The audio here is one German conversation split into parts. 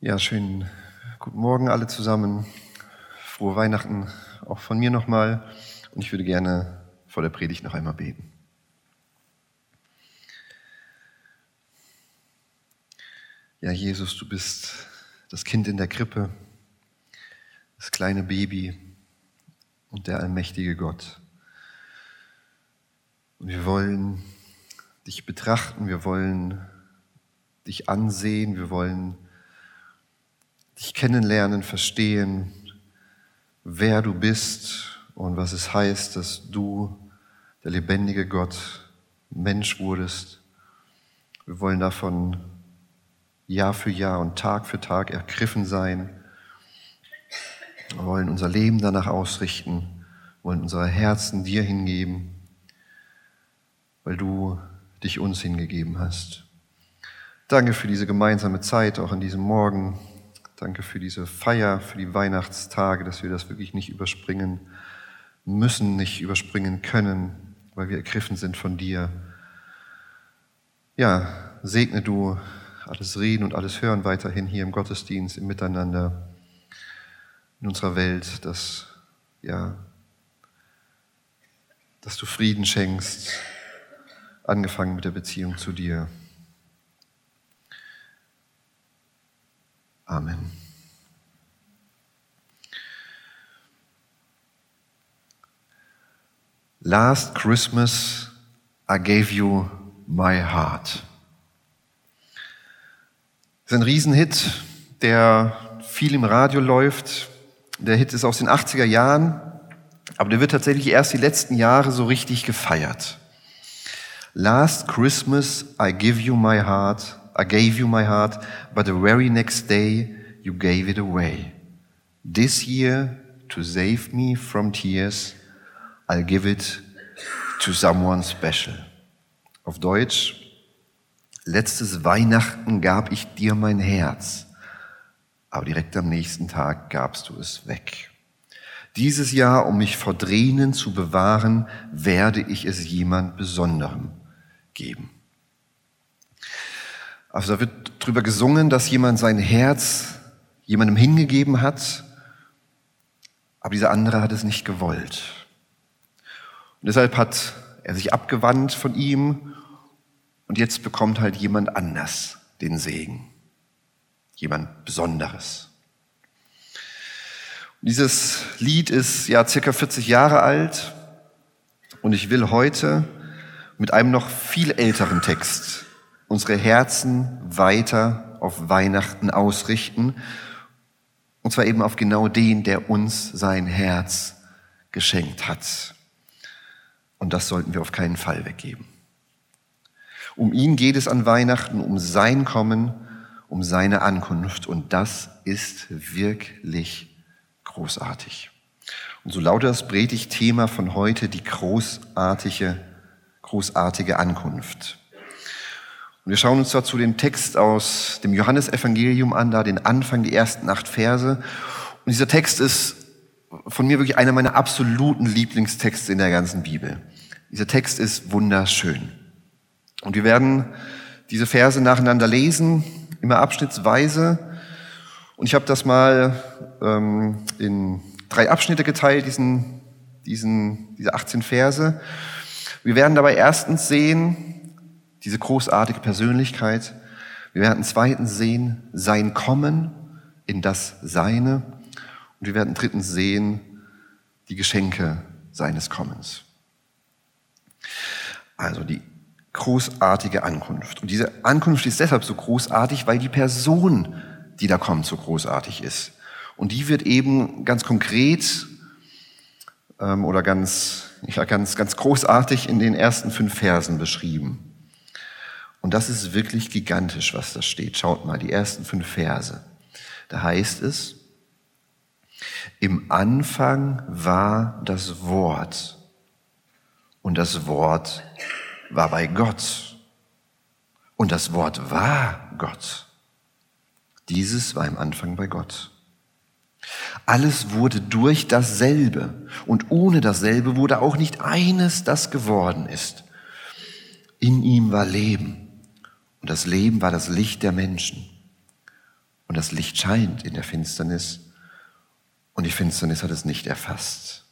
Ja, schönen guten Morgen alle zusammen. Frohe Weihnachten auch von mir nochmal. Und ich würde gerne vor der Predigt noch einmal beten. Ja, Jesus, du bist das Kind in der Krippe, das kleine Baby und der allmächtige Gott. Und wir wollen dich betrachten, wir wollen dich ansehen, wir wollen dich kennenlernen, verstehen, wer du bist und was es heißt, dass du, der lebendige Gott, Mensch wurdest. Wir wollen davon Jahr für Jahr und Tag für Tag ergriffen sein. Wir wollen unser Leben danach ausrichten, wollen unsere Herzen dir hingeben, weil du dich uns hingegeben hast. Danke für diese gemeinsame Zeit, auch an diesem Morgen. Danke für diese Feier, für die Weihnachtstage, dass wir das wirklich nicht überspringen müssen, nicht überspringen können, weil wir ergriffen sind von dir. Ja, segne du alles Reden und alles Hören weiterhin hier im Gottesdienst, im Miteinander, in unserer Welt, dass du Frieden schenkst, angefangen mit der Beziehung zu dir. Amen. Last Christmas I gave you my heart. Das ist ein Riesenhit, der viel im Radio läuft. Der Hit ist aus den 80er Jahren, aber der wird tatsächlich erst die letzten Jahre so richtig gefeiert. Last Christmas I gave you my heart, but the very next day you gave it away. This year, to save me from tears, I'll give it to someone special. Auf Deutsch: Letztes Weihnachten gab ich dir mein Herz, aber direkt am nächsten Tag gabst du es weg. Dieses Jahr, um mich vor Tränen zu bewahren, werde ich es jemand Besonderem geben. Also da wird drüber gesungen, dass jemand sein Herz jemandem hingegeben hat, aber dieser andere hat es nicht gewollt. Und deshalb hat er sich abgewandt von ihm und jetzt bekommt halt jemand anders den Segen. Jemand Besonderes. Und dieses Lied ist ja circa 40 Jahre alt und ich will heute mit einem noch viel älteren Text unsere Herzen weiter auf Weihnachten ausrichten. Und zwar eben auf genau den, der uns sein Herz geschenkt hat. Und das sollten wir auf keinen Fall weggeben. Um ihn geht es an Weihnachten, um sein Kommen, um seine Ankunft. Und das ist wirklich großartig. Und so lautet das Predigtthema von heute: die großartige Ankunft. Und wir schauen uns dazu den Text aus dem Johannesevangelium an, da den Anfang, die ersten 8 Verse. Und dieser Text ist von mir wirklich einer meiner absoluten Lieblingstexte in der ganzen Bibel. Dieser Text ist wunderschön. Und wir werden diese Verse nacheinander lesen, immer abschnittsweise. Und ich habe das mal in 3 Abschnitte geteilt, diese 18 Verse. Wir werden dabei erstens sehen, diese großartige Persönlichkeit. Wir werden zweitens sehen, sein Kommen in das Seine. Und wir werden drittens sehen, die Geschenke seines Kommens. Also die großartige Ankunft. Und diese Ankunft ist deshalb so großartig, weil die Person, die da kommt, so großartig ist. Und die wird eben ganz konkret oder ganz großartig in den ersten 5 Versen beschrieben. Und das ist wirklich gigantisch, was da steht. Schaut mal, die ersten 5 Verse. Da heißt es: Im Anfang war das Wort und das Wort war bei Gott und das Wort war Gott. Dieses war im Anfang bei Gott. Alles wurde durch dasselbe und ohne dasselbe wurde auch nicht eines, das geworden ist. In ihm war Leben und das Leben war das Licht der Menschen. Und das Licht scheint in der Finsternis und die Finsternis hat es nicht erfasst.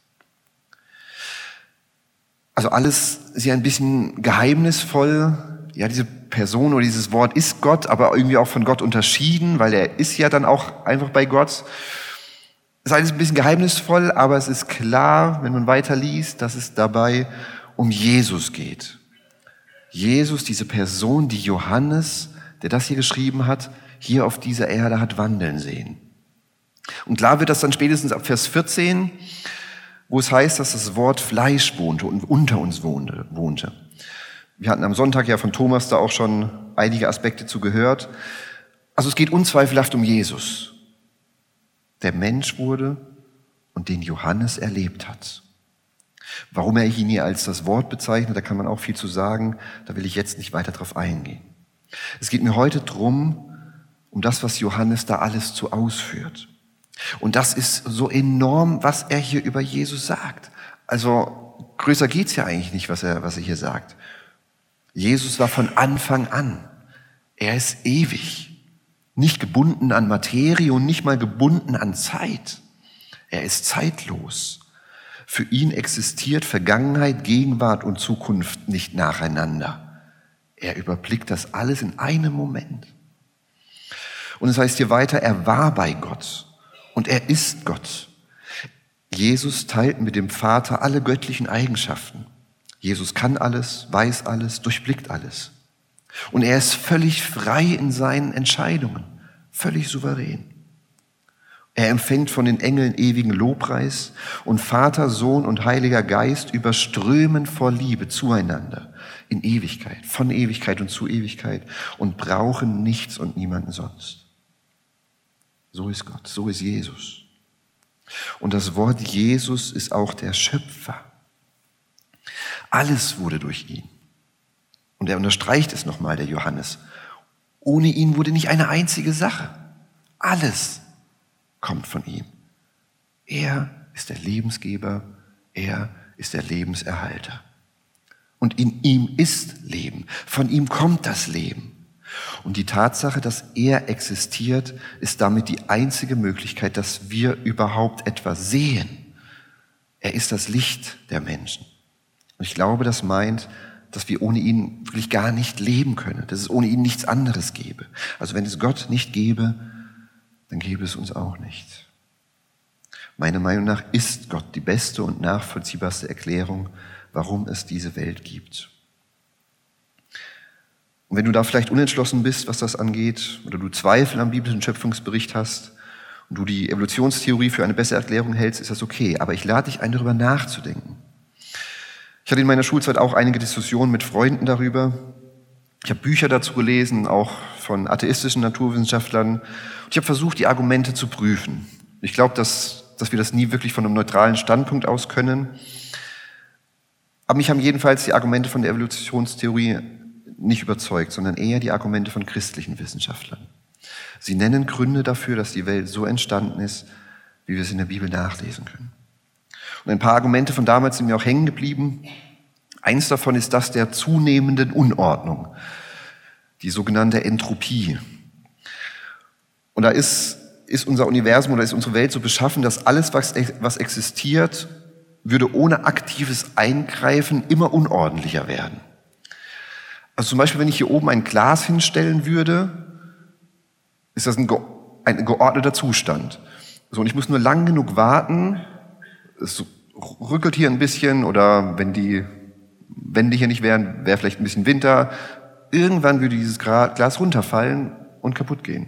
Also alles sehr ein bisschen geheimnisvoll. Ja, diese Person oder dieses Wort ist Gott, aber irgendwie auch von Gott unterschieden, weil er ist ja dann auch einfach bei Gott. Es ist alles ein bisschen geheimnisvoll, aber es ist klar, wenn man weiterliest, dass es dabei um Jesus geht. Jesus, diese Person, die Johannes, der das hier geschrieben hat, hier auf dieser Erde hat wandeln sehen. Und klar wird das dann spätestens ab Vers 14, wo es heißt, dass das Wort Fleisch wohnte und unter uns wohnte. Wir hatten am Sonntag ja von Thomas da auch schon einige Aspekte zu gehört. Also es geht unzweifelhaft um Jesus, der Mensch wurde und den Johannes erlebt hat. Warum er ihn hier als das Wort bezeichnet, da kann man auch viel zu sagen, da will ich jetzt nicht weiter drauf eingehen. Es geht mir heute um das, was Johannes da alles zu ausführt. Und das ist so enorm, was er hier über Jesus sagt. Also größer geht's ja eigentlich nicht, was er hier sagt. Jesus war von Anfang an. Er ist ewig. Nicht gebunden an Materie und nicht mal gebunden an Zeit. Er ist zeitlos. Für ihn existiert Vergangenheit, Gegenwart und Zukunft nicht nacheinander. Er überblickt das alles in einem Moment. Und es heißt hier weiter, er war bei Gott und er ist Gott. Jesus teilt mit dem Vater alle göttlichen Eigenschaften. Jesus kann alles, weiß alles, durchblickt alles. Und er ist völlig frei in seinen Entscheidungen, völlig souverän. Er empfängt von den Engeln ewigen Lobpreis und Vater, Sohn und Heiliger Geist überströmen vor Liebe zueinander in Ewigkeit, von Ewigkeit und zu Ewigkeit und brauchen nichts und niemanden sonst. So ist Gott, so ist Jesus. Und das Wort Jesus ist auch der Schöpfer. Alles wurde durch ihn. Und er unterstreicht es nochmal, der Johannes. Ohne ihn wurde nicht eine einzige Sache. Alles kommt von ihm. Er ist der Lebensgeber, er ist der Lebenserhalter. Und in ihm ist Leben, von ihm kommt das Leben. Und die Tatsache, dass er existiert, ist damit die einzige Möglichkeit, dass wir überhaupt etwas sehen. Er ist das Licht der Menschen. Und ich glaube, das meint, dass wir ohne ihn wirklich gar nicht leben können, dass es ohne ihn nichts anderes gäbe. Also wenn es Gott nicht gäbe, dann gäbe es uns auch nicht. Meiner Meinung nach ist Gott die beste und nachvollziehbarste Erklärung, warum es diese Welt gibt. Und wenn du da vielleicht unentschlossen bist, was das angeht, oder du Zweifel am biblischen Schöpfungsbericht hast und du die Evolutionstheorie für eine bessere Erklärung hältst, ist das okay. Aber ich lade dich ein, darüber nachzudenken. Ich hatte in meiner Schulzeit auch einige Diskussionen mit Freunden darüber. Ich habe Bücher dazu gelesen, auch von atheistischen Naturwissenschaftlern. Und ich habe versucht, die Argumente zu prüfen. Ich glaube, dass wir das nie wirklich von einem neutralen Standpunkt aus können. Aber mich haben jedenfalls die Argumente von der Evolutionstheorie nicht überzeugt, sondern eher die Argumente von christlichen Wissenschaftlern. Sie nennen Gründe dafür, dass die Welt so entstanden ist, wie wir es in der Bibel nachlesen können. Und ein paar Argumente von damals sind mir auch hängen geblieben. Eins davon ist das der zunehmenden Unordnung, die sogenannte Entropie. Und da ist unser Universum oder ist unsere Welt so beschaffen, dass alles, was existiert, würde ohne aktives Eingreifen immer unordentlicher werden. Also zum Beispiel, wenn ich hier oben ein Glas hinstellen würde, ist das ein geordneter Zustand. So, und ich muss nur lang genug warten, es rückelt hier ein bisschen oder wenn die Wände hier nicht wären, wäre vielleicht ein bisschen Winter. Irgendwann würde dieses Glas runterfallen und kaputt gehen.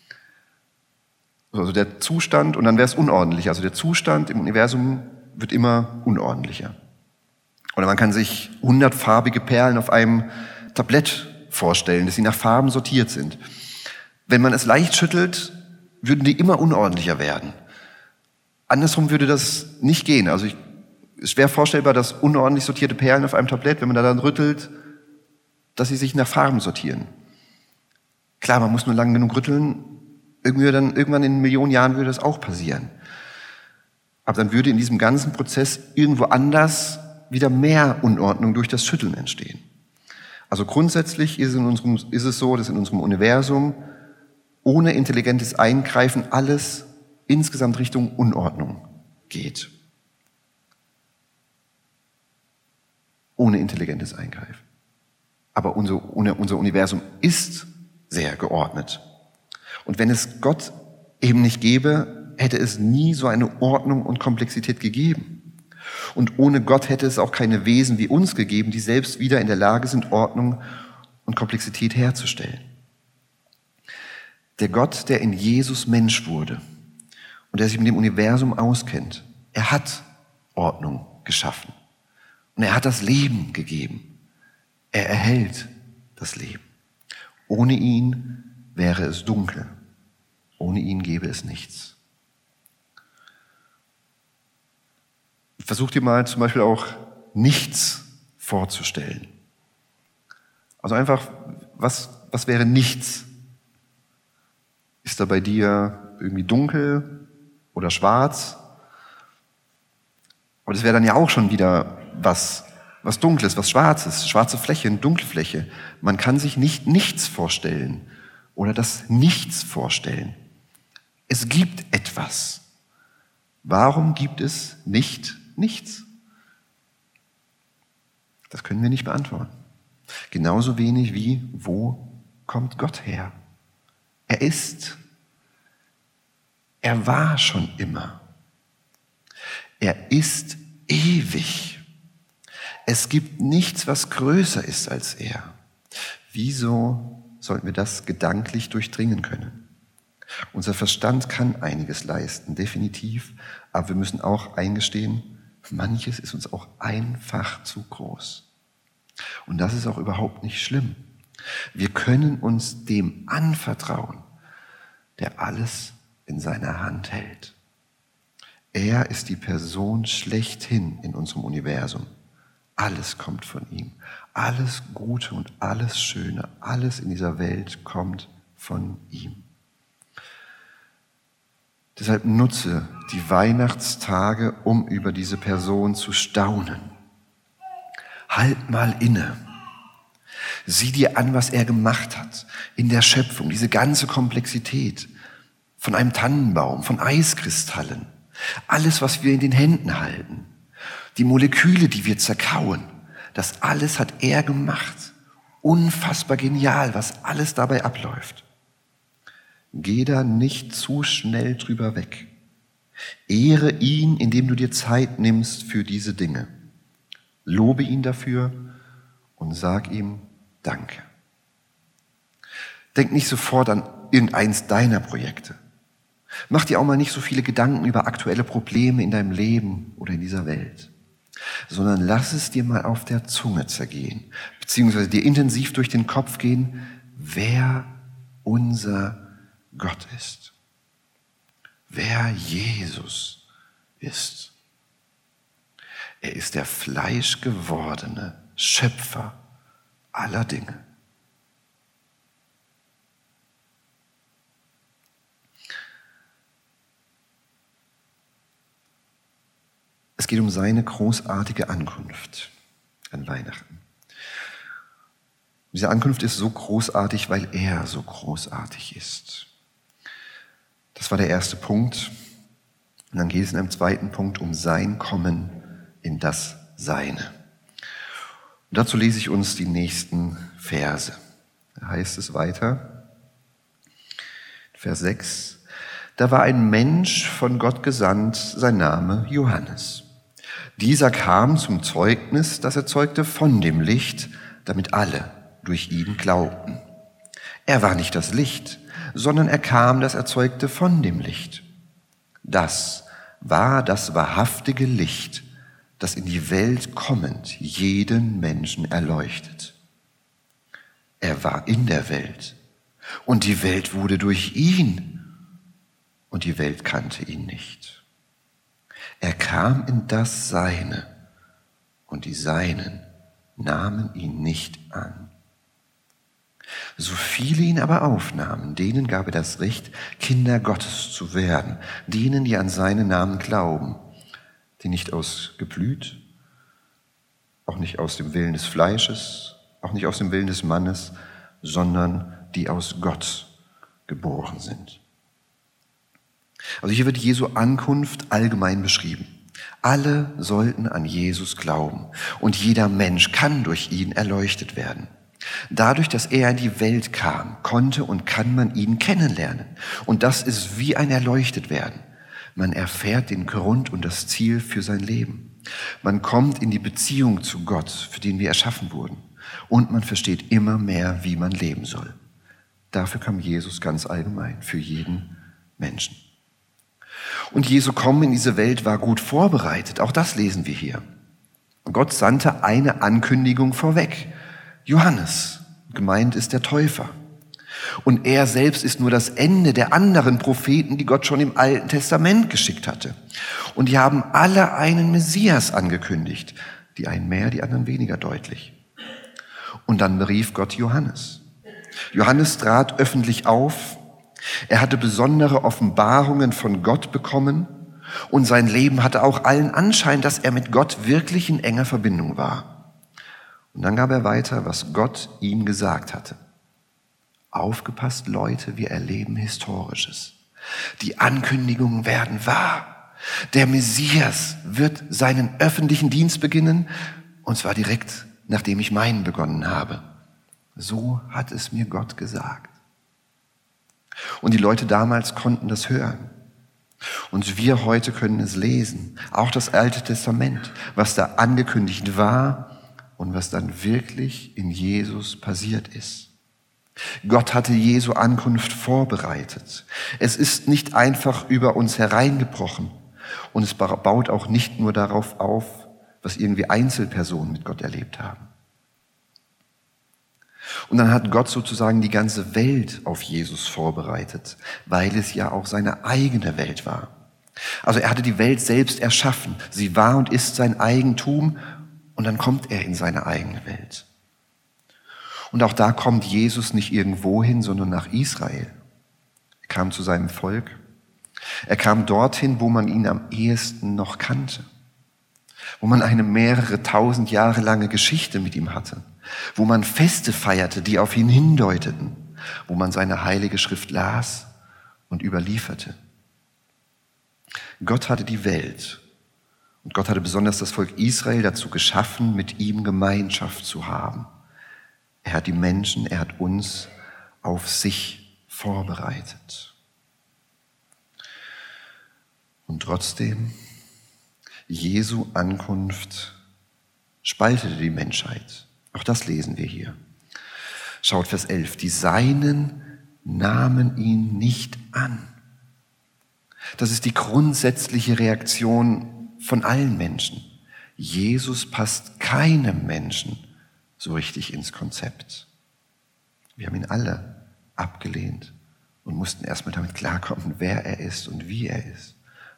Also der Zustand, und dann wäre es unordentlich. Also der Zustand im Universum wird immer unordentlicher. Oder man kann sich 100 farbige Perlen auf einem Tablett vorstellen, dass sie nach Farben sortiert sind. Wenn man es leicht schüttelt, würden die immer unordentlicher werden. Andersrum würde das nicht gehen. Also es ist schwer vorstellbar, dass unordentlich sortierte Perlen auf einem Tablett, wenn man da dann rüttelt, dass sie sich nach Farben sortieren. Klar, man muss nur lang genug rütteln. Irgendwann in Millionen Jahren würde das auch passieren. Aber dann würde in diesem ganzen Prozess irgendwo anders wieder mehr Unordnung durch das Schütteln entstehen. Also grundsätzlich ist es so, dass in unserem Universum ohne intelligentes Eingreifen alles insgesamt Richtung Unordnung geht. Ohne intelligentes Eingreifen. Aber unser Universum ist sehr geordnet. Und wenn es Gott eben nicht gäbe, hätte es nie so eine Ordnung und Komplexität gegeben. Und ohne Gott hätte es auch keine Wesen wie uns gegeben, die selbst wieder in der Lage sind, Ordnung und Komplexität herzustellen. Der Gott, der in Jesus Mensch wurde und der sich mit dem Universum auskennt, er hat Ordnung geschaffen. Und er hat das Leben gegeben. Er erhält das Leben. Ohne ihn wäre es dunkel. Ohne ihn gäbe es nichts. Versuch dir mal zum Beispiel auch nichts vorzustellen. Also einfach, was wäre nichts? Ist da bei dir irgendwie dunkel oder schwarz? Aber das wäre dann ja auch schon wieder was Dunkles, was Schwarzes, schwarze Fläche, eine dunkle Fläche. Man kann sich nicht nichts vorstellen oder das Nichts vorstellen. Es gibt etwas. Warum gibt es nicht nichts? Das können wir nicht beantworten. Genauso wenig wie, wo kommt Gott her? Er ist. Er war schon immer. Er ist ewig. Es gibt nichts, was größer ist als er. Wieso sollten wir das gedanklich durchdringen können? Unser Verstand kann einiges leisten, definitiv, aber wir müssen auch eingestehen, manches ist uns auch einfach zu groß. Und das ist auch überhaupt nicht schlimm. Wir können uns dem anvertrauen, der alles in seiner Hand hält. Er ist die Person schlechthin in unserem Universum. Alles kommt von ihm. Alles Gute und alles Schöne, alles in dieser Welt kommt von ihm. Deshalb nutze die Weihnachtstage, um über diese Person zu staunen. Halt mal inne. Sieh dir an, was er gemacht hat in der Schöpfung, diese ganze Komplexität von einem Tannenbaum, von Eiskristallen, alles, was wir in den Händen halten, die Moleküle, die wir zerkauen, das alles hat er gemacht. Unfassbar genial, was alles dabei abläuft. Geh da nicht zu schnell drüber weg. Ehre ihn, indem du dir Zeit nimmst für diese Dinge. Lobe ihn dafür und sag ihm Danke. Denk nicht sofort an irgendeins deiner Projekte. Mach dir auch mal nicht so viele Gedanken über aktuelle Probleme in deinem Leben oder in dieser Welt, sondern lass es dir mal auf der Zunge zergehen, beziehungsweise dir intensiv durch den Kopf gehen, wer unser Gott ist, wer Jesus ist. Er ist der fleischgewordene Schöpfer aller Dinge. Es geht um seine großartige Ankunft an Weihnachten. Diese Ankunft ist so großartig, weil er so großartig ist. Das war der erste Punkt. Und dann geht es in einem zweiten Punkt um sein Kommen in das Seine. Und dazu lese ich uns die nächsten Verse. Da heißt es weiter, Vers 6, da war ein Mensch von Gott gesandt, sein Name Johannes. Dieser kam zum Zeugnis, das er zeugte von dem Licht, damit alle durch ihn glaubten. Er war nicht das Licht, sondern er kam, das er zeugte von dem Licht. Das war das wahrhaftige Licht, das in die Welt kommend jeden Menschen erleuchtet. Er war in der Welt und die Welt wurde durch ihn und die Welt kannte ihn nicht. Er kam in das Seine und die Seinen nahmen ihn nicht an. So viele ihn aber aufnahmen, denen gab er das Recht, Kinder Gottes zu werden, denen, die an seinen Namen glauben, die nicht aus Geblüt, auch nicht aus dem Willen des Fleisches, auch nicht aus dem Willen des Mannes, sondern die aus Gott geboren sind. Also hier wird Jesu Ankunft allgemein beschrieben. Alle sollten an Jesus glauben und jeder Mensch kann durch ihn erleuchtet werden. Dadurch, dass er in die Welt kam, konnte und kann man ihn kennenlernen. Und das ist wie ein Erleuchtetwerden. Man erfährt den Grund und das Ziel für sein Leben. Man kommt in die Beziehung zu Gott, für den wir erschaffen wurden. Und man versteht immer mehr, wie man leben soll. Dafür kam Jesus ganz allgemein, für jeden Menschen. Und Jesu Kommen in diese Welt war gut vorbereitet. Auch das lesen wir hier. Gott sandte eine Ankündigung vorweg. Johannes, gemeint ist der Täufer. Und er selbst ist nur das Ende der anderen Propheten, die Gott schon im Alten Testament geschickt hatte. Und die haben alle einen Messias angekündigt. Die einen mehr, die anderen weniger deutlich. Und dann berief Gott Johannes. Johannes trat öffentlich auf. Er hatte besondere Offenbarungen von Gott bekommen. Und sein Leben hatte auch allen Anschein, dass er mit Gott wirklich in enger Verbindung war. Und dann gab er weiter, was Gott ihm gesagt hatte. Aufgepasst, Leute, wir erleben Historisches. Die Ankündigungen werden wahr. Der Messias wird seinen öffentlichen Dienst beginnen, und zwar direkt, nachdem ich meinen begonnen habe. So hat es mir Gott gesagt. Und die Leute damals konnten das hören. Und wir heute können es lesen. Auch das Alte Testament, was da angekündigt war und was dann wirklich in Jesus passiert ist. Gott hatte Jesu Ankunft vorbereitet. Es ist nicht einfach über uns hereingebrochen und es baut auch nicht nur darauf auf, was irgendwie Einzelpersonen mit Gott erlebt haben. Und dann hat Gott sozusagen die ganze Welt auf Jesus vorbereitet, weil es ja auch seine eigene Welt war. Also er hatte die Welt selbst erschaffen. Sie war und ist sein Eigentum und dann kommt er in seine eigene Welt. Und auch da kommt Jesus nicht irgendwo hin, sondern nach Israel. Er kam zu seinem Volk. Er kam dorthin, wo man ihn am ehesten noch kannte. Wo man eine mehrere tausend Jahre lange Geschichte mit ihm hatte. Wo man Feste feierte, die auf ihn hindeuteten. Wo man seine heilige Schrift las und überlieferte. Gott hatte die Welt. Und Gott hatte besonders das Volk Israel dazu geschaffen, mit ihm Gemeinschaft zu haben. Er hat die Menschen, er hat uns auf sich vorbereitet. Und trotzdem, Jesu Ankunft spaltete die Menschheit. Auch das lesen wir hier. Schaut Vers 11. Die Seinen nahmen ihn nicht an. Das ist die grundsätzliche Reaktion von allen Menschen. Jesus passt keinem Menschen so richtig ins Konzept. Wir haben ihn alle abgelehnt und mussten erstmal damit klarkommen, wer er ist und wie er ist.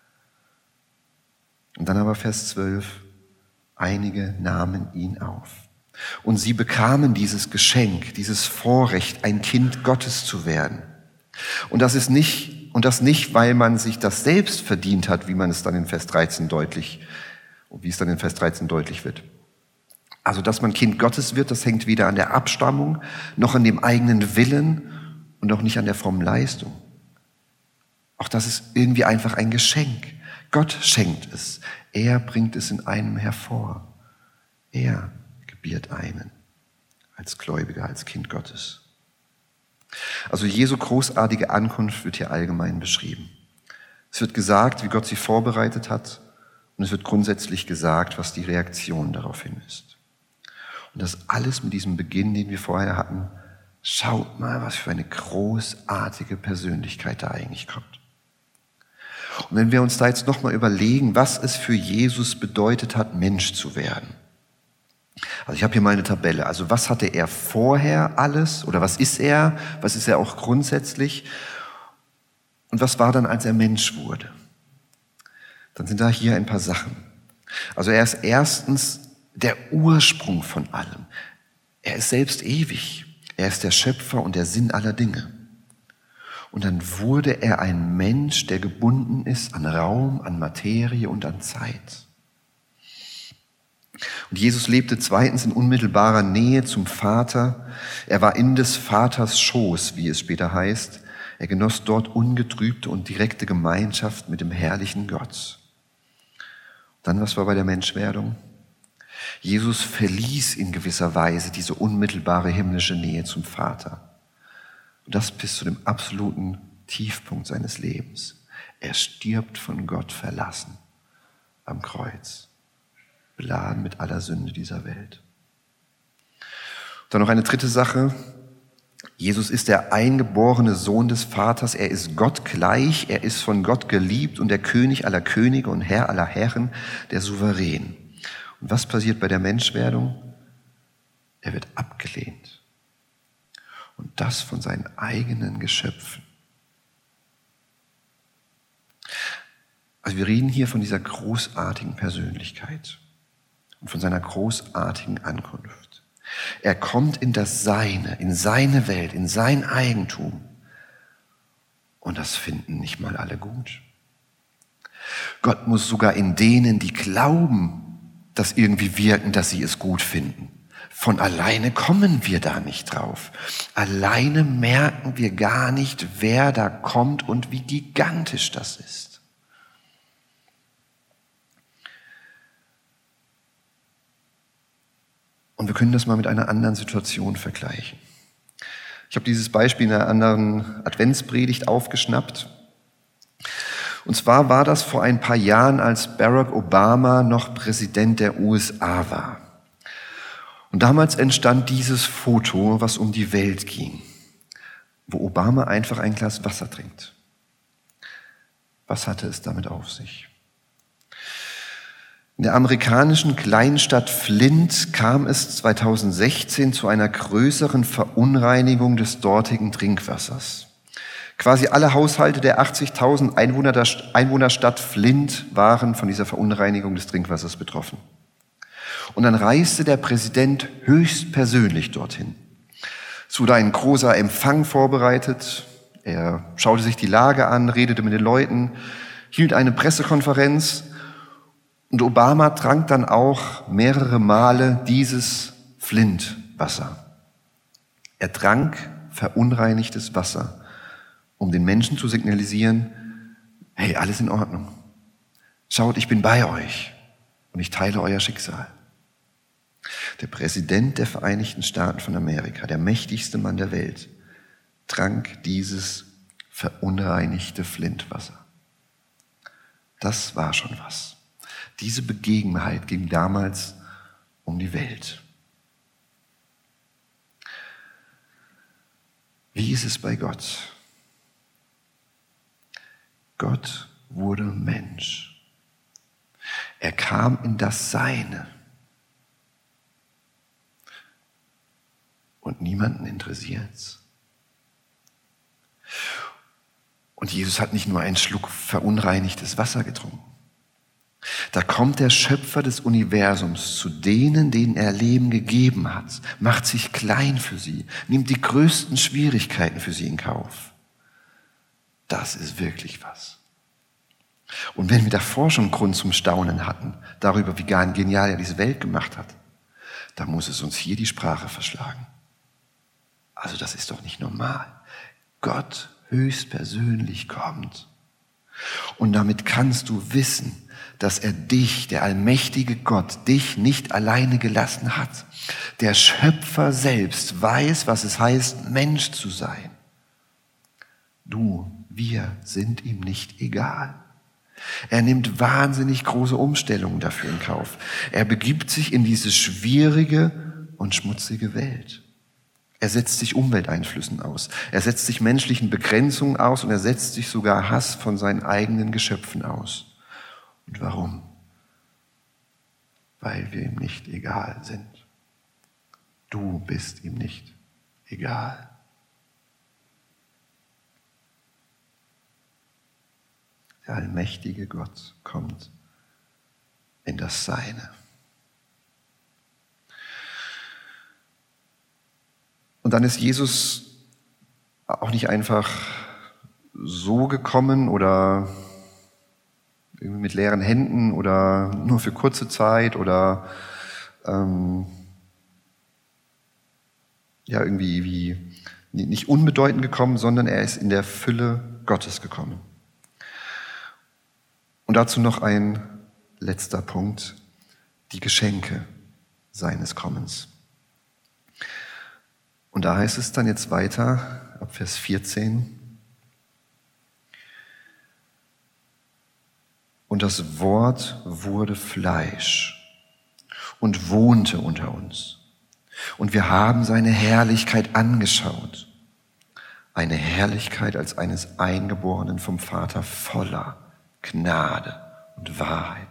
Und dann aber Vers 12, einige nahmen ihn auf. Und sie bekamen dieses Geschenk, dieses Vorrecht, ein Kind Gottes zu werden. Und das nicht, weil man sich das selbst verdient hat, wie es dann in Vers 13 deutlich wird. Also, dass man Kind Gottes wird, das hängt weder an der Abstammung, noch an dem eigenen Willen und auch nicht an der frommen Leistung. Auch das ist irgendwie einfach ein Geschenk. Gott schenkt es. Er bringt es in einem hervor. Er gebiert einen als Gläubiger, als Kind Gottes. Also Jesu großartige Ankunft wird hier allgemein beschrieben. Es wird gesagt, wie Gott sie vorbereitet hat, und es wird grundsätzlich gesagt, was die Reaktion daraufhin ist. Und das alles mit diesem Beginn, den wir vorher hatten, schaut mal, was für eine großartige Persönlichkeit da eigentlich kommt. Und wenn wir uns da jetzt nochmal überlegen, was es für Jesus bedeutet hat, Mensch zu werden. Also ich habe hier mal eine Tabelle. Also was hatte er vorher alles? Oder was ist er? Was ist er auch grundsätzlich? Und was war dann, als er Mensch wurde? Dann sind da hier ein paar Sachen. Also er ist erstens der Ursprung von allem. Er ist selbst ewig. Er ist der Schöpfer und der Sinn aller Dinge. Und dann wurde er ein Mensch, der gebunden ist an Raum, an Materie und an Zeit. Und Jesus lebte zweitens in unmittelbarer Nähe zum Vater. Er war in des Vaters Schoß, wie es später heißt. Er genoss dort ungetrübte und direkte Gemeinschaft mit dem herrlichen Gott. Dann, was war bei der Menschwerdung? Jesus verließ in gewisser Weise diese unmittelbare himmlische Nähe zum Vater. Und das bis zu dem absoluten Tiefpunkt seines Lebens. Er stirbt von Gott verlassen am Kreuz, beladen mit aller Sünde dieser Welt. Dann noch eine dritte Sache. Jesus ist der eingeborene Sohn des Vaters. Er ist Gott gleich. Er ist von Gott geliebt und der König aller Könige und Herr aller Herren, der Souverän. Und was passiert bei der Menschwerdung? Er wird abgelehnt. Und das von seinen eigenen Geschöpfen. Also wir reden hier von dieser großartigen Persönlichkeit und von seiner großartigen Ankunft. Er kommt in das Seine, in seine Welt, in sein Eigentum. Und das finden nicht mal alle gut. Gott muss sogar in denen, die glauben, das irgendwie wirken, dass sie es gut finden. Von alleine kommen wir da nicht drauf. Alleine merken wir gar nicht, wer da kommt und wie gigantisch das ist. Und wir können das mal mit einer anderen Situation vergleichen. Ich habe dieses Beispiel in einer anderen Adventspredigt aufgeschnappt. Und zwar war das vor ein paar Jahren, als Barack Obama noch Präsident der USA war. Und damals entstand dieses Foto, was um die Welt ging, wo Obama einfach ein Glas Wasser trinkt. Was hatte es damit auf sich? In der amerikanischen Kleinstadt Flint kam es 2016 zu einer größeren Verunreinigung des dortigen Trinkwassers. Quasi alle Haushalte der 80.000 Einwohnerstadt Flint waren von dieser Verunreinigung des Trinkwassers betroffen. Und dann reiste der Präsident höchstpersönlich dorthin. Es wurde ein großer Empfang vorbereitet. Er schaute sich die Lage an, redete mit den Leuten, hielt eine Pressekonferenz. Und Obama trank dann auch mehrere Male dieses Flintwasser. Er trank verunreinigtes Wasser, um den Menschen zu signalisieren, hey, alles in Ordnung. Schaut, ich bin bei euch und ich teile euer Schicksal. Der Präsident der Vereinigten Staaten von Amerika, der mächtigste Mann der Welt, trank dieses verunreinigte Flintwasser. Das war schon was. Diese Begebenheit ging damals um die Welt. Wie ist es bei Gott? Gott wurde Mensch. Er kam in das Seine. Und niemanden interessiert's. Und Jesus hat nicht nur einen Schluck verunreinigtes Wasser getrunken. Da kommt der Schöpfer des Universums zu denen, denen er Leben gegeben hat, macht sich klein für sie, nimmt die größten Schwierigkeiten für sie in Kauf. Das ist wirklich was. Und wenn wir davor schon Grund zum Staunen hatten, darüber, wie genial er diese Welt gemacht hat, dann muss es uns hier die Sprache verschlagen. Also das ist doch nicht normal. Gott höchstpersönlich kommt. Und damit kannst du wissen, dass er dich, der allmächtige Gott, dich nicht alleine gelassen hat. Der Schöpfer selbst weiß, was es heißt, Mensch zu sein. Wir sind ihm nicht egal. Er nimmt wahnsinnig große Umstellungen dafür in Kauf. Er begibt sich in diese schwierige und schmutzige Welt. Er setzt sich Umwelteinflüssen aus. Er setzt sich menschlichen Begrenzungen aus und er setzt sich sogar Hass von seinen eigenen Geschöpfen aus. Und warum? Weil wir ihm nicht egal sind. Du bist ihm nicht egal. Der allmächtige Gott kommt in das Seine. Und dann ist Jesus auch nicht einfach so gekommen oder irgendwie mit leeren Händen oder nur für kurze Zeit oder irgendwie wie nicht unbedeutend gekommen, sondern er ist in der Fülle Gottes gekommen. Und dazu noch ein letzter Punkt, die Geschenke seines Kommens. Und da heißt es dann jetzt weiter, ab Vers 14, und das Wort wurde Fleisch und wohnte unter uns. Und wir haben seine Herrlichkeit angeschaut. Eine Herrlichkeit als eines Eingeborenen vom Vater voller Gnade und Wahrheit.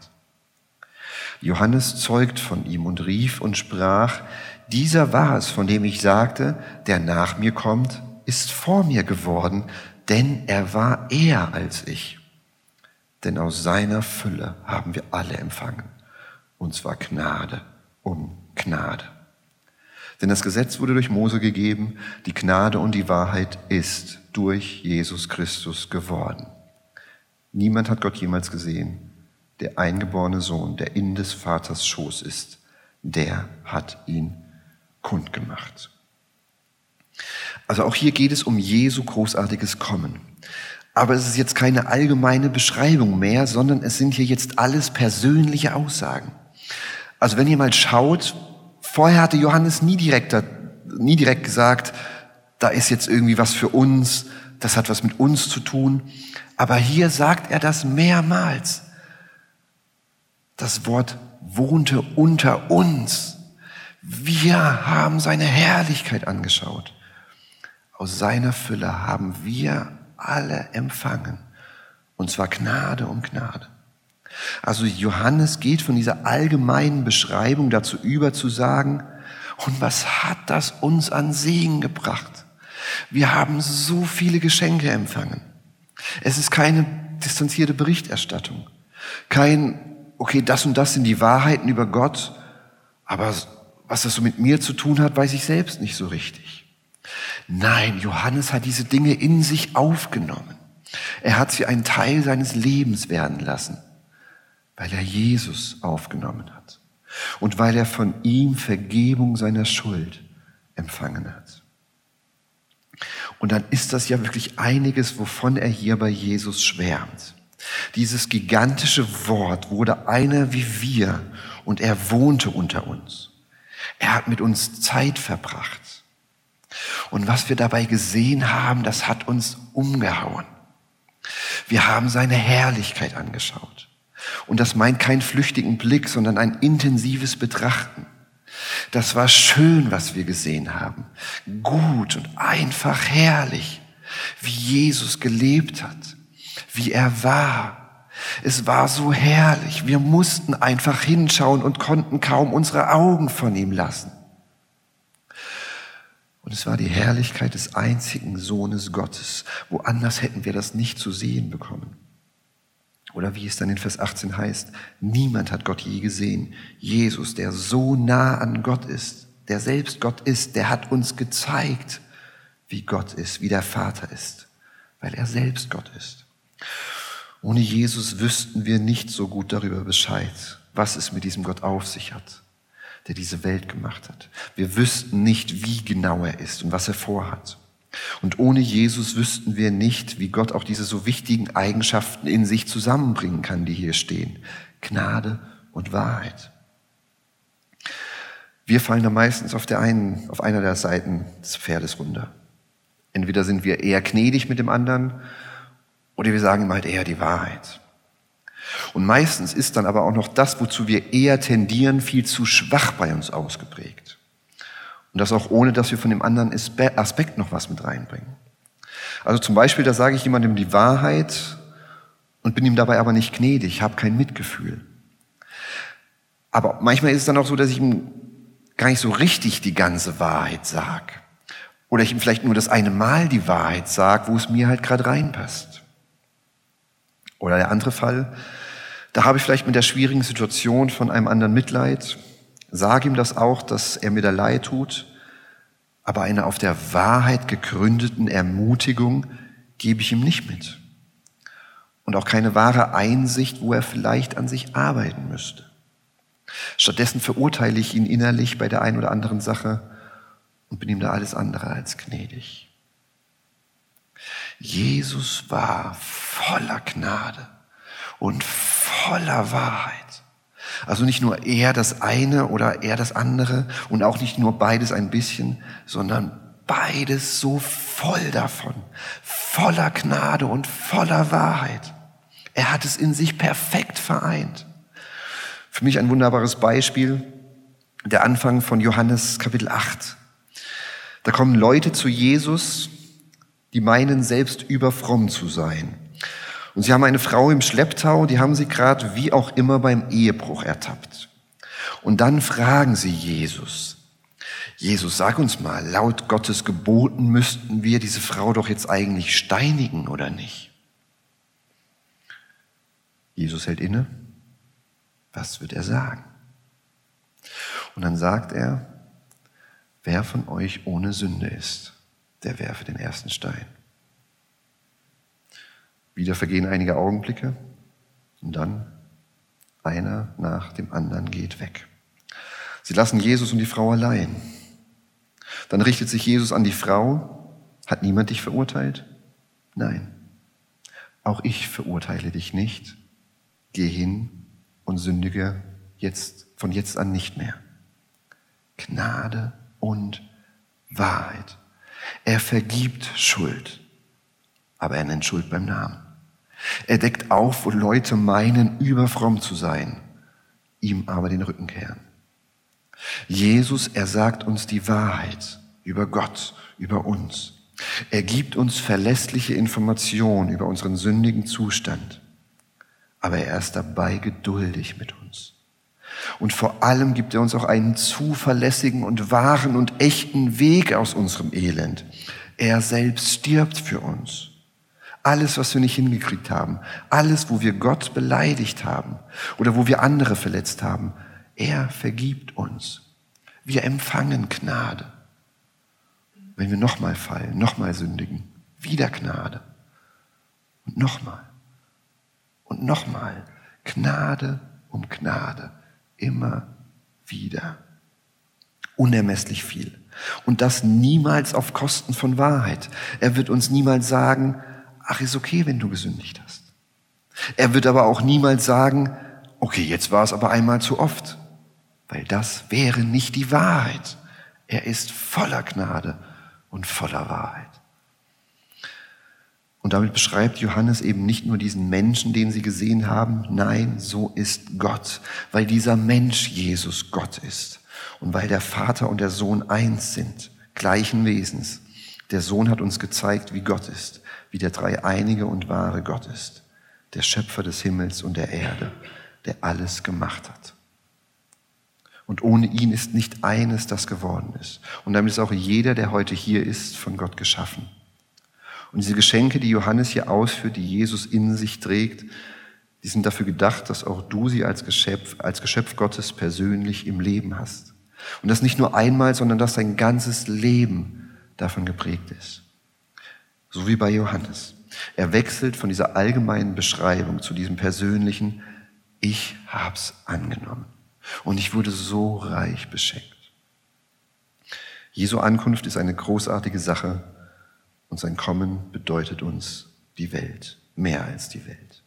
Johannes zeugt von ihm und rief und sprach, dieser war es, von dem ich sagte, der nach mir kommt, ist vor mir geworden, denn er war eher als ich. Denn aus seiner Fülle haben wir alle empfangen, und zwar Gnade um Gnade. Denn das Gesetz wurde durch Mose gegeben, die Gnade und die Wahrheit ist durch Jesus Christus geworden. Niemand hat Gott jemals gesehen. Der eingeborene Sohn, der in des Vaters Schoß ist, der hat ihn kundgemacht. Also auch hier geht es um Jesu großartiges Kommen. Aber es ist jetzt keine allgemeine Beschreibung mehr, sondern es sind hier jetzt alles persönliche Aussagen. Also wenn ihr mal schaut, vorher hatte Johannes nie direkt gesagt, da ist jetzt irgendwie was für uns, das hat was mit uns zu tun. Aber hier sagt er das mehrmals. Das Wort wohnte unter uns. Wir haben seine Herrlichkeit angeschaut. Aus seiner Fülle haben wir alle empfangen. Und zwar Gnade um Gnade. Also Johannes geht von dieser allgemeinen Beschreibung dazu über zu sagen, und was hat das uns an Segen gebracht? Wir haben so viele Geschenke empfangen. Es ist keine distanzierte Berichterstattung. Kein, okay, das und das sind die Wahrheiten über Gott, aber was das so mit mir zu tun hat, weiß ich selbst nicht so richtig. Nein, Johannes hat diese Dinge in sich aufgenommen. Er hat sie einen Teil seines Lebens werden lassen, weil er Jesus aufgenommen hat und weil er von ihm Vergebung seiner Schuld empfangen hat. Und dann ist das ja wirklich einiges, wovon er hier bei Jesus schwärmt. Dieses gigantische Wort wurde einer wie wir und er wohnte unter uns. Er hat mit uns Zeit verbracht. Und was wir dabei gesehen haben, das hat uns umgehauen. Wir haben seine Herrlichkeit angeschaut. Und das meint keinen flüchtigen Blick, sondern ein intensives Betrachten. Das war schön, was wir gesehen haben. Gut und einfach herrlich, wie Jesus gelebt hat, wie er war. Es war so herrlich. Wir mussten einfach hinschauen und konnten kaum unsere Augen von ihm lassen. Und es war die Herrlichkeit des einzigen Sohnes Gottes. Woanders hätten wir das nicht zu sehen bekommen. Oder wie es dann in Vers 18 heißt, niemand hat Gott je gesehen. Jesus, der so nah an Gott ist, der selbst Gott ist, der hat uns gezeigt, wie Gott ist, wie der Vater ist, weil er selbst Gott ist. Ohne Jesus wüssten wir nicht so gut darüber Bescheid, was es mit diesem Gott auf sich hat, der diese Welt gemacht hat. Wir wüssten nicht, wie genau er ist und was er vorhat. Und ohne Jesus wüssten wir nicht, wie Gott auch diese so wichtigen Eigenschaften in sich zusammenbringen kann, die hier stehen. Gnade und Wahrheit. Wir fallen da meistens auf einer der Seiten des Pferdes runter. Entweder sind wir eher gnädig mit dem anderen oder wir sagen ihm halt eher die Wahrheit. Und meistens ist dann aber auch noch das, wozu wir eher tendieren, viel zu schwach bei uns ausgeprägt. Und das auch ohne, dass wir von dem anderen Aspekt noch was mit reinbringen. Also zum Beispiel, da sage ich jemandem die Wahrheit und bin ihm dabei aber nicht gnädig, habe kein Mitgefühl. Aber manchmal ist es dann auch so, dass ich ihm gar nicht so richtig die ganze Wahrheit sage. Oder ich ihm vielleicht nur das eine Mal die Wahrheit sage, wo es mir halt gerade reinpasst. Oder der andere Fall, da habe ich vielleicht mit der schwierigen Situation von einem anderen Mitleid, sage ihm das auch, dass er mir da leid tut, aber eine auf der Wahrheit gegründeten Ermutigung gebe ich ihm nicht mit. Und auch keine wahre Einsicht, wo er vielleicht an sich arbeiten müsste. Stattdessen verurteile ich ihn innerlich bei der einen oder anderen Sache und bin ihm da alles andere als gnädig. Jesus war voller Gnade und voller Wahrheit. Also nicht nur er das eine oder er das andere und auch nicht nur beides ein bisschen, sondern beides so voll davon, voller Gnade und voller Wahrheit. Er hat es in sich perfekt vereint. Für mich ein wunderbares Beispiel, der Anfang von Johannes Kapitel 8. Da kommen Leute zu Jesus, die meinen, selbst überfromm zu sein. Und sie haben eine Frau im Schlepptau, die haben sie gerade wie auch immer beim Ehebruch ertappt. Und dann fragen sie Jesus, sag uns mal, laut Gottes Geboten müssten wir diese Frau doch jetzt eigentlich steinigen, oder nicht? Jesus hält inne. Was wird er sagen? Und dann sagt er, wer von euch ohne Sünde ist, der werfe den ersten Stein. Wieder vergehen einige Augenblicke und dann einer nach dem anderen geht weg. Sie lassen Jesus und die Frau allein. Dann richtet sich Jesus an die Frau. Hat niemand dich verurteilt? Nein. Auch ich verurteile dich nicht. Geh hin und sündige von jetzt an nicht mehr. Gnade und Wahrheit. Er vergibt Schuld, aber er nennt Schuld beim Namen. Er deckt auf, wo Leute meinen, überfromm zu sein, ihm aber den Rücken kehren. Jesus, er sagt uns die Wahrheit über Gott, über uns. Er gibt uns verlässliche Informationen über unseren sündigen Zustand, aber er ist dabei geduldig mit uns. Und vor allem gibt er uns auch einen zuverlässigen und wahren und echten Weg aus unserem Elend. Er selbst stirbt für uns. Alles, was wir nicht hingekriegt haben, alles, wo wir Gott beleidigt haben oder wo wir andere verletzt haben, er vergibt uns. Wir empfangen Gnade. Wenn wir nochmal fallen, nochmal sündigen, wieder Gnade. Und nochmal. Und nochmal. Gnade um Gnade. Immer wieder. Unermesslich viel. Und das niemals auf Kosten von Wahrheit. Er wird uns niemals sagen, ach, ist okay, wenn du gesündigt hast. Er wird aber auch niemals sagen, okay, jetzt war es aber einmal zu oft. Weil das wäre nicht die Wahrheit. Er ist voller Gnade und voller Wahrheit. Und damit beschreibt Johannes eben nicht nur diesen Menschen, den sie gesehen haben. Nein, so ist Gott, weil dieser Mensch Jesus Gott ist und weil der Vater und der Sohn eins sind, gleichen Wesens. Der Sohn hat uns gezeigt, wie Gott ist, wie der dreieinige und wahre Gott ist, der Schöpfer des Himmels und der Erde, der alles gemacht hat. Und ohne ihn ist nicht eines, das geworden ist. Und damit ist auch jeder, der heute hier ist, von Gott geschaffen. Und diese Geschenke, die Johannes hier ausführt, die Jesus in sich trägt, die sind dafür gedacht, dass auch du sie als Geschöpf Gottes persönlich im Leben hast. Und das nicht nur einmal, sondern dass dein ganzes Leben davon geprägt ist. So wie bei Johannes. Er wechselt von dieser allgemeinen Beschreibung zu diesem persönlichen, ich hab's angenommen. Und ich wurde so reich beschenkt. Jesu Ankunft ist eine großartige Sache und sein Kommen bedeutet uns die Welt, mehr als die Welt.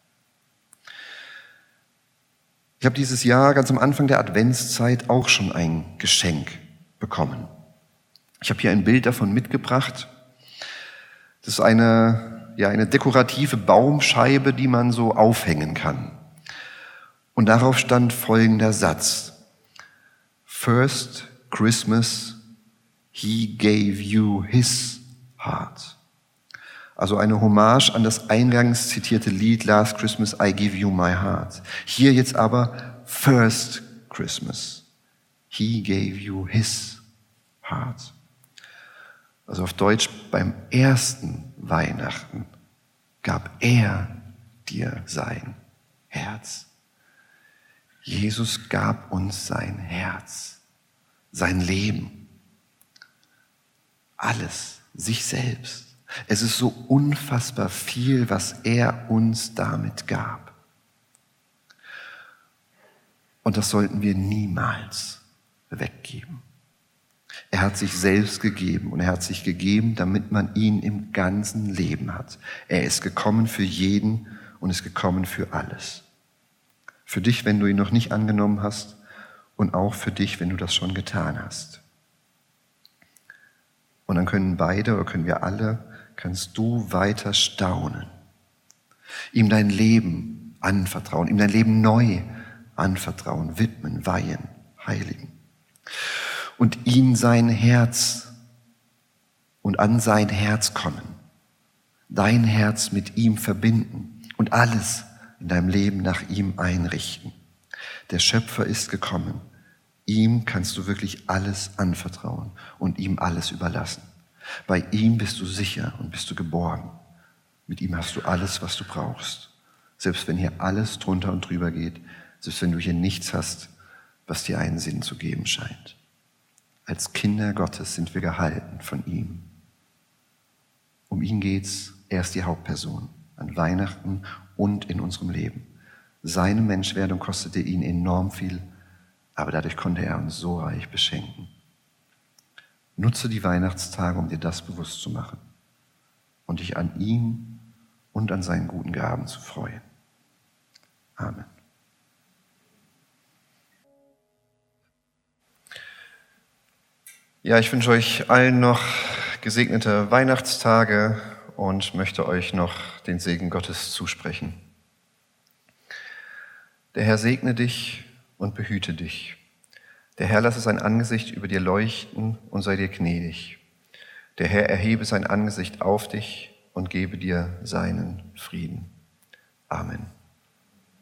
Ich habe dieses Jahr ganz am Anfang der Adventszeit auch schon ein Geschenk bekommen. Ich habe hier ein Bild davon mitgebracht. Das ist eine dekorative Baumscheibe, die man so aufhängen kann. Und darauf stand folgender Satz. First Christmas, he gave you his heart. Also eine Hommage an das eingangs zitierte Lied Last Christmas, I give you my heart. Hier jetzt aber First Christmas, he gave you his heart. Also auf Deutsch, beim ersten Weihnachten gab er dir sein Herz. Jesus gab uns sein Herz, sein Leben, alles, sich selbst. Es ist so unfassbar viel, was er uns damit gab. Und das sollten wir niemals weggeben. Er hat sich selbst gegeben und er hat sich gegeben, damit man ihn im ganzen Leben hat. Er ist gekommen für jeden und ist gekommen für alles. Für dich, wenn du ihn noch nicht angenommen hast und auch für dich, wenn du das schon getan hast. Und dann können beide oder können wir alle, kannst du weiter staunen. Ihm dein Leben anvertrauen, ihm dein Leben neu anvertrauen, widmen, weihen, heiligen. Und ihm sein Herz und an sein Herz kommen. Dein Herz mit ihm verbinden und alles in deinem Leben nach ihm einrichten. Der Schöpfer ist gekommen. Ihm kannst du wirklich alles anvertrauen und ihm alles überlassen. Bei ihm bist du sicher und bist du geborgen. Mit ihm hast du alles, was du brauchst. Selbst wenn hier alles drunter und drüber geht, selbst wenn du hier nichts hast, was dir einen Sinn zu geben scheint. Als Kinder Gottes sind wir gehalten von ihm. Um ihn geht's, er ist die Hauptperson an Weihnachten und in unserem Leben. Seine Menschwerdung kostete ihn enorm viel, aber dadurch konnte er uns so reich beschenken. Nutze die Weihnachtstage, um dir das bewusst zu machen und dich an ihm und an seinen guten Gaben zu freuen. Amen. Ja, ich wünsche euch allen noch gesegnete Weihnachtstage und möchte euch noch den Segen Gottes zusprechen. Der Herr segne dich und behüte dich. Der Herr lasse sein Angesicht über dir leuchten und sei dir gnädig. Der Herr erhebe sein Angesicht auf dich und gebe dir seinen Frieden. Amen.